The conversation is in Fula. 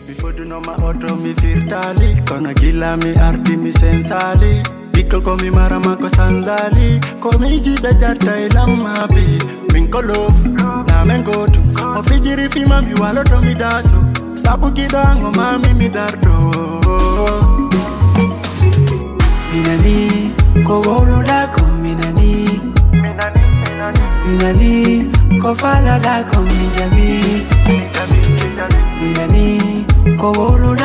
Before do no ma auto mi firtali, kono gila mi arti mi sensali. Bikol ko mi marama ko sanzali, ko mi jibe jarta ilama bi. Minko love, na mengotu, o fijiri fima mi walo to mi daso. Sabu kidango mami mi dardo. Minani, ko wolo da ko minani. Minani, ko fala da ko minjami. Minani, ko wolo